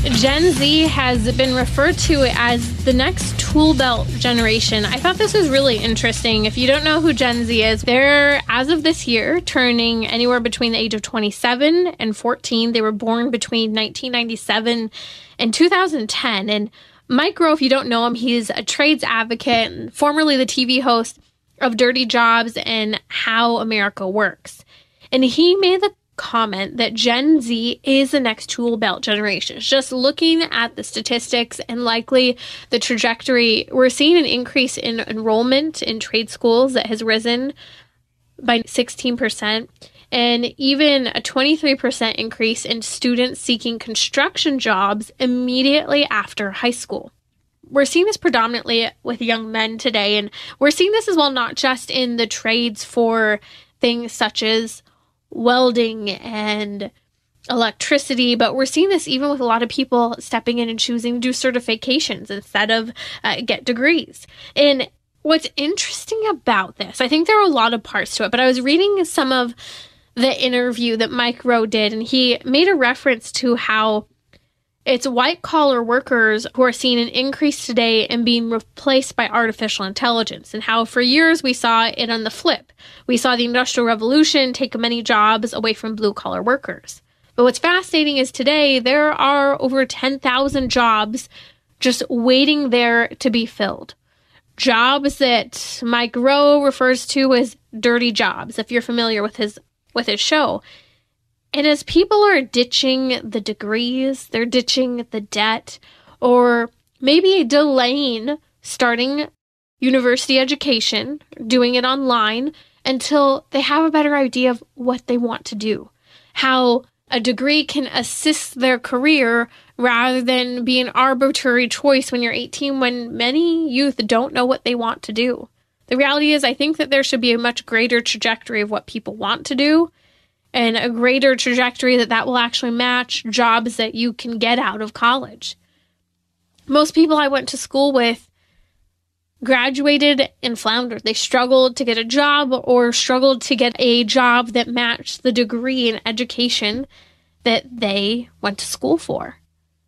Gen Z has been referred to as the next tool belt generation. I thought this was really interesting. If you don't know who Gen Z is, they're, as of this year, turning anywhere between the age of 27 and 14. They were born between 1997 and 2010. And Mike Rowe, if you don't know him, he's a trades advocate and formerly the TV host of Dirty Jobs and How America Works. And he made the comment that Gen Z is the next tool belt generation. Just looking at the statistics and likely the trajectory, we're seeing an increase in enrollment in trade schools that has risen by 16%, and even a 23% increase in students seeking construction jobs immediately after high school. We're seeing this predominantly with young men today, and we're seeing this as well not just in the trades for things such as welding and electricity, but we're seeing this even with a lot of people stepping in and choosing to do certifications instead of get degrees. And what's interesting about this, I think there are a lot of parts to it, but I was reading some of the interview that Mike Rowe did, and he made a reference to how it's white-collar workers who are seeing an increase today and being replaced by artificial intelligence, and how for years we saw it on the flip. We saw the Industrial Revolution take many jobs away from blue-collar workers. But what's fascinating is today there are over 10,000 jobs just waiting there to be filled. Jobs that Mike Rowe refers to as dirty jobs, if you're familiar with his show. And as people are ditching the degrees, they're ditching the debt, or maybe delaying starting university education, doing it online until they have a better idea of what they want to do, how a degree can assist their career rather than be an arbitrary choice when you're 18, when many youth don't know what they want to do. The reality is, I think that there should be a much greater trajectory of what people want to do, and a greater trajectory that will actually match jobs that you can get out of college. Most people I went to school with graduated and floundered. They struggled to get a job or struggled to get a job that matched the degree in education that they went to school for.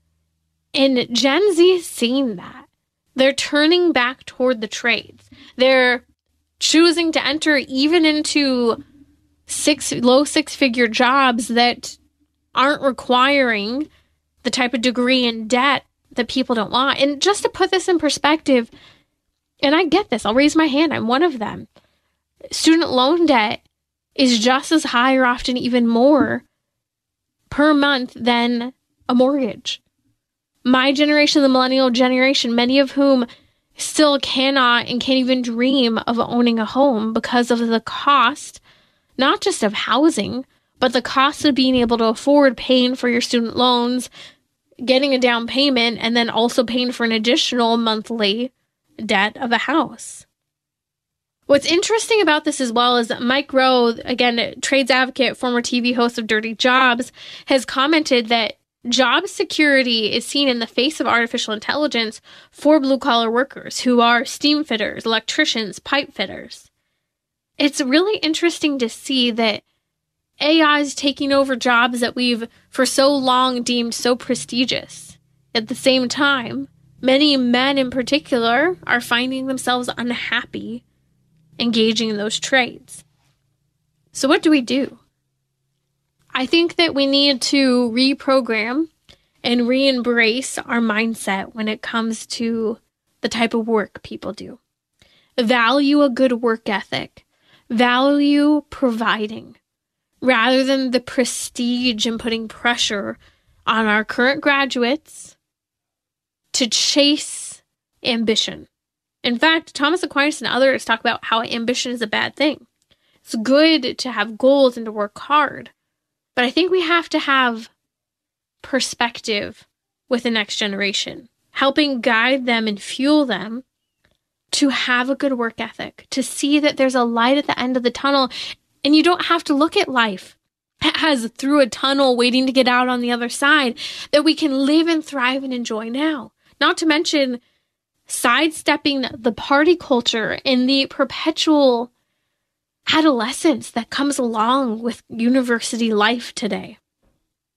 And Gen Z is seeing that. They're turning back toward the trades. They're choosing to enter even into low six-figure jobs that aren't requiring the type of degree and debt that people don't want. And just to put this in perspective, and I get this, I'll raise my hand, I'm one of them. Student loan debt is just as high or often even more per month than a mortgage. My generation, the millennial generation, many of whom still cannot and can't even dream of owning a home because of the cost, not just of housing, but the cost of being able to afford paying for your student loans, getting a down payment, and then also paying for an additional monthly debt of a house. What's interesting about this as well is that Mike Rowe, again, trades advocate, former TV host of Dirty Jobs, has commented that job security is seen in the face of artificial intelligence for blue-collar workers who are steam fitters, electricians, pipe fitters. It's really interesting to see that AI is taking over jobs that we've for so long deemed so prestigious. At the same time, many men in particular are finding themselves unhappy engaging in those trades. So what do we do? I think that we need to reprogram and re-embrace our mindset when it comes to the type of work people do. Value a good work ethic. Value providing, rather than the prestige and putting pressure on our current graduates to chase ambition. In fact, Thomas Aquinas and others talk about how ambition is a bad thing. It's good to have goals and to work hard, but I think we have to have perspective with the next generation, helping guide them and fuel them to have a good work ethic, to see that there's a light at the end of the tunnel, and you don't have to look at life as through a tunnel waiting to get out on the other side, that we can live and thrive and enjoy now. Not to mention sidestepping the party culture and the perpetual adolescence that comes along with university life today.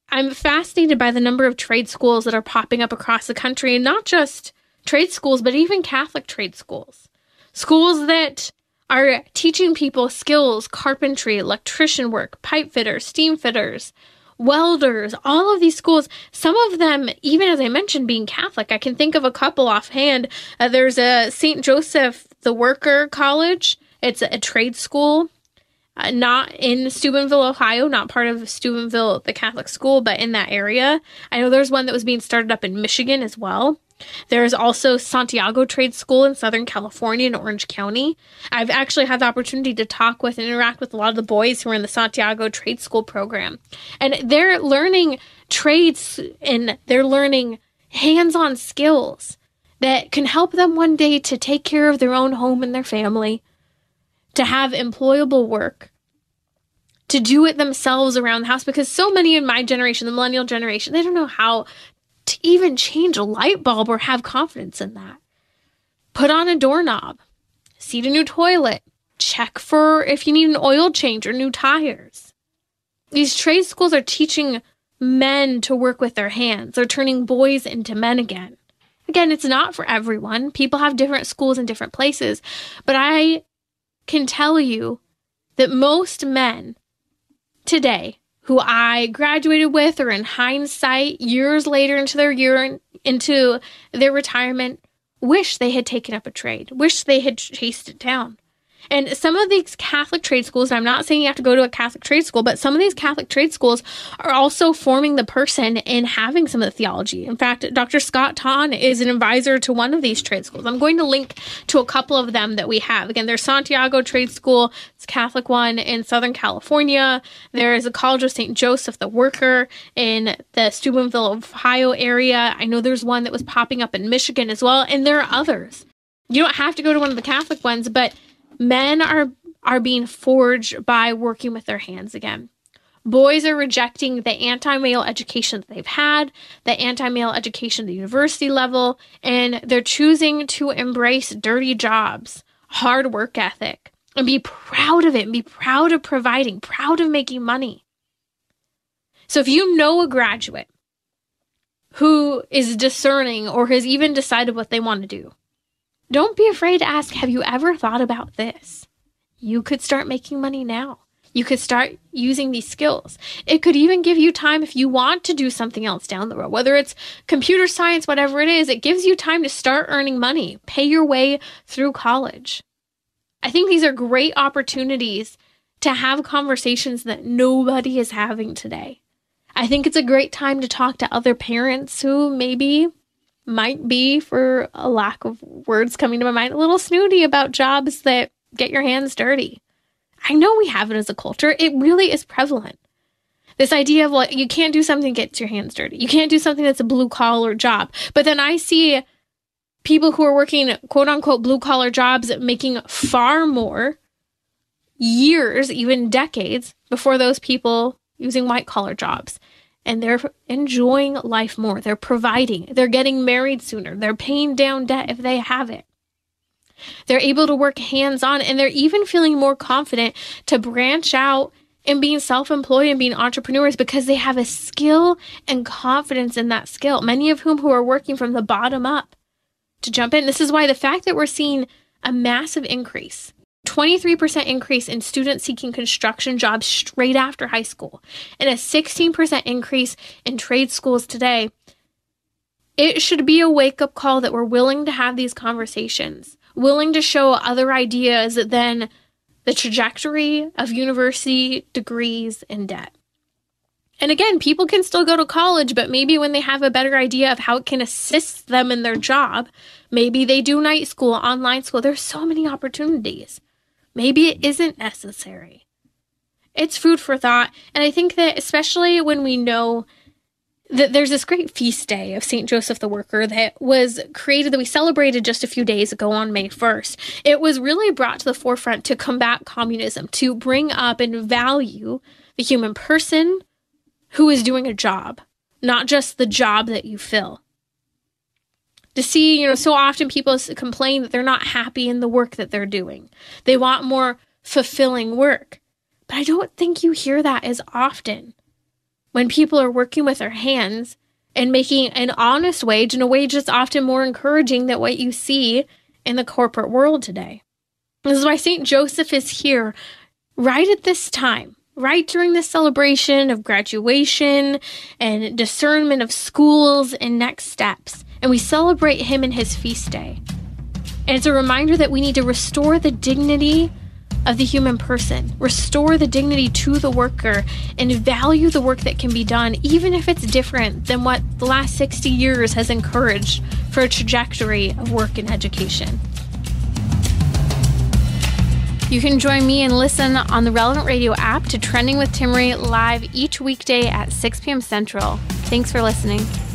I'm fascinated by the number of trade schools that are popping up across the country, and not just trade schools, but even Catholic trade schools. Schools that are teaching people skills, carpentry, electrician work, pipe fitters, steam fitters, welders, all of these schools, some of them, even as I mentioned, being Catholic. I can think of a couple offhand. There's a St. Joseph the Worker College. It's a trade school, not in Steubenville, Ohio, not part of Steubenville, the Catholic school, but in that area. I know there's one that was being started up in Michigan as well. There's also Santiago Trade School in Southern California in Orange County. I've actually had the opportunity to talk with and interact with a lot of the boys who are in the Santiago Trade School program. And they're learning trades and they're learning hands-on skills that can help them one day to take care of their own home and their family, to have employable work, to do it themselves around the house. Because so many in my generation, the millennial generation, they don't know how to even change a light bulb or have confidence in that. Put on a doorknob, seat a new toilet, check for if you need an oil change or new tires. These trade schools are teaching men to work with their hands. They're turning boys into men again. Again, it's not for everyone. People have different schools in different places. But I can tell you that most men today who I graduated with, or in hindsight, years later into their retirement, wish they had taken up a trade, wish they had chased it down. And some of these Catholic trade schools, and I'm not saying you have to go to a Catholic trade school, but some of these Catholic trade schools are also forming the person in having some of the theology. In fact, Dr. Scott Tahn is an advisor to one of these trade schools. I'm going to link to a couple of them that we have. Again, there's Santiago Trade School. It's a Catholic one in Southern California. There is a College of St. Joseph the Worker in the Steubenville, Ohio area. I know there's one that was popping up in Michigan as well, and there are others. You don't have to go to one of the Catholic ones, but men are being forged by working with their hands again. Boys are rejecting the anti-male education that they've had, the anti-male education at the university level, and they're choosing to embrace dirty jobs, hard work ethic, and be proud of it, and be proud of providing, proud of making money. So if you know a graduate who is discerning or has even decided what they want to do, don't be afraid to ask, have you ever thought about this? You could start making money now. You could start using these skills. It could even give you time if you want to do something else down the road, whether it's computer science, whatever it is, it gives you time to start earning money, pay your way through college. I think these are great opportunities to have conversations that nobody is having today. I think it's a great time to talk to other parents who maybe might be, for a lack of words coming to my mind, a little snooty about jobs that get your hands dirty. I know we have it as a culture. It really is prevalent. This idea of, well, you can't do something that gets your hands dirty. You can't do something that's a blue collar job. But then I see people who are working quote unquote blue collar jobs making far more, years, even decades before those people using white collar jobs. And they're enjoying life more. They're providing. They're getting married sooner. They're paying down debt if they have it. They're able to work hands-on, and they're even feeling more confident to branch out and being self-employed and being entrepreneurs because they have a skill and confidence in that skill. Many of whom who are working from the bottom up to jump in. This is why the fact that we're seeing a massive increase, 23% increase in students seeking construction jobs straight after high school, and a 16% increase in trade schools today, it should be a wake-up call that we're willing to have these conversations, willing to show other ideas than the trajectory of university degrees and debt. And again, people can still go to college, but maybe when they have a better idea of how it can assist them in their job, maybe they do night school, online school. There's so many opportunities. Maybe it isn't necessary. It's food for thought. And I think that especially when we know that there's this great feast day of St. Joseph the Worker that was created, that we celebrated just a few days ago on May 1st. It was really brought to the forefront to combat communism, to bring up and value the human person who is doing a job, not just the job that you fill. To see, so often people complain that they're not happy in the work that they're doing. They want more fulfilling work. But I don't think you hear that as often. when people are working with their hands and making an honest wage, and a wage that's often more encouraging than what you see in the corporate world today. This is why St. Joseph is here right at this time, right during the celebration of graduation and discernment of schools and next steps. And we celebrate him in his feast day. And it's a reminder that we need to restore the dignity of the human person, restore the dignity to the worker, and value the work that can be done, even if it's different than what the last 60 years has encouraged for a trajectory of work and education. You can join me and listen on the Relevant Radio app to Trending with Timmerie live each weekday at 6 p.m. Central. Thanks for listening.